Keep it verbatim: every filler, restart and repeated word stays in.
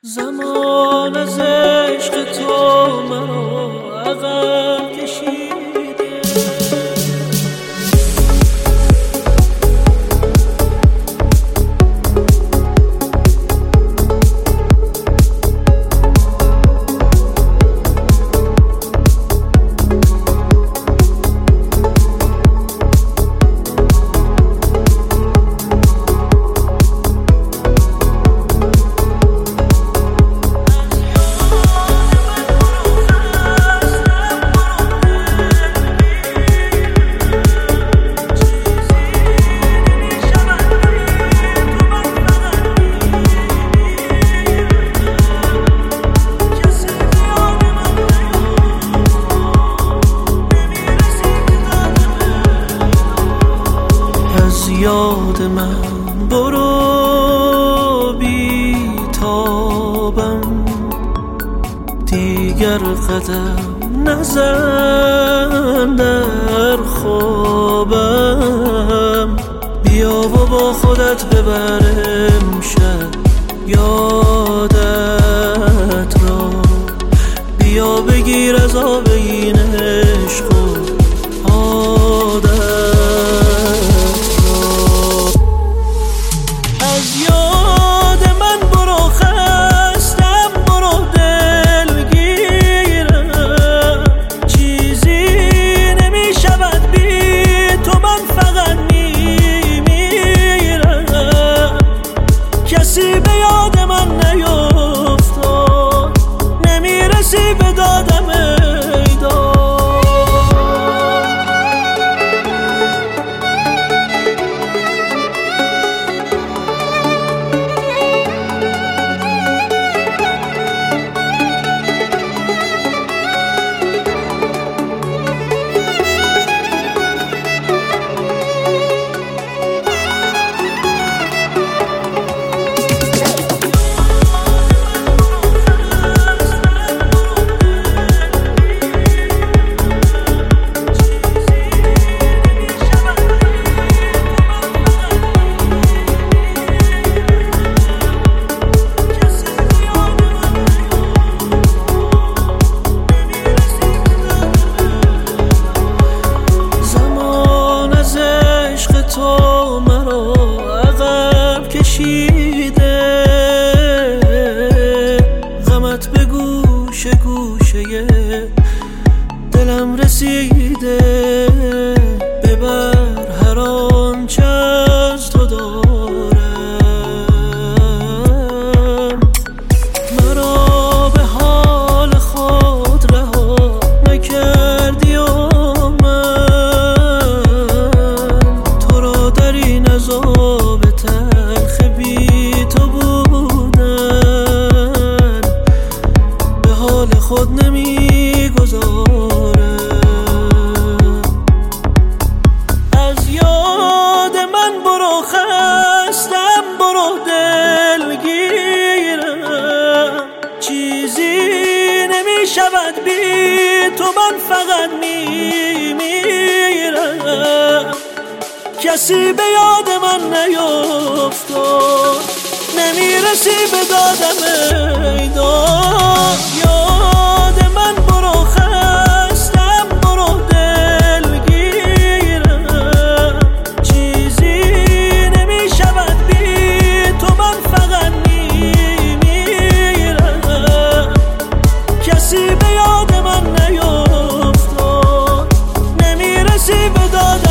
زمان از عشق تو مرا عقب کشیده، یاد من برو بی تابم، دیگر قدم نزن در خوابم. بیا و با خودت ببرم شب یادت را، بیا بگیر از آب این عشق و عادت. کسی به یاد من نیفتاد، نمیرسی به دادم ای داد. تو مرا عقب کشیده، غمت به گوشه گوشه دلم رسیده. ببر هر آنچه از تو دارم، مرا به حال خود رها نکردی و عذاب تلخ بی تو بودن به حال خود نمیگذارم. از یاد من برو خستم، برو دلگیرم، چیزی نمیشود بی تو، من فقط میمیرم. کسی به یاد من نیفتاد، نمیرسی به دادم ای داد. یاد من برو خستم، برو دلگیرم، چیزی نمیشود بی تو، من فقط میمیرم. کسی به یاد من نیفتاد، نمیرسی به دادم